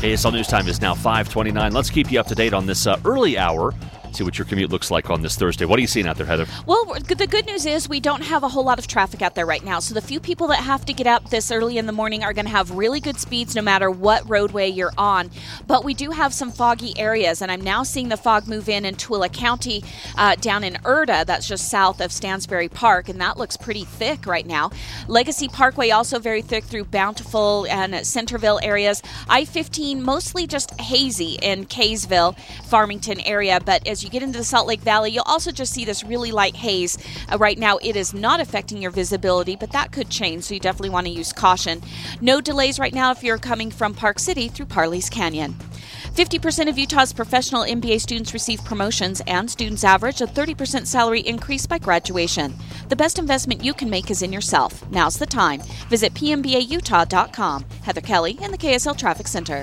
KSL News Time is now 5:29. Let's keep you up to date on this early hour. See what your commute looks like on this Thursday. What are you seeing out there, Heather? Well, the good news is we don't have a whole lot of traffic out there right now. So the few people that have to get up this early in the morning are going to have really good speeds no matter what roadway you're on. But we do have some foggy areas, and I'm now seeing the fog move in Tooele County down in Erda. That's just south of Stansbury Park, and that looks pretty thick right now. Legacy Parkway also very thick through Bountiful and Centerville areas. I-15 mostly just hazy in Kaysville, Farmington area, but as you get into the Salt Lake Valley, you'll also just see this really light haze. Right now, it is not affecting your visibility, but that could change, so you definitely want to use caution. No delays right now if you're coming from Park City through Parley's Canyon. 50% of Utah's professional MBA students receive promotions, and students average a 30% salary increase by graduation. The best investment you can make is in yourself. Now's the time. Visit pmbautah.com. Heather Kelly in the KSL Traffic Center.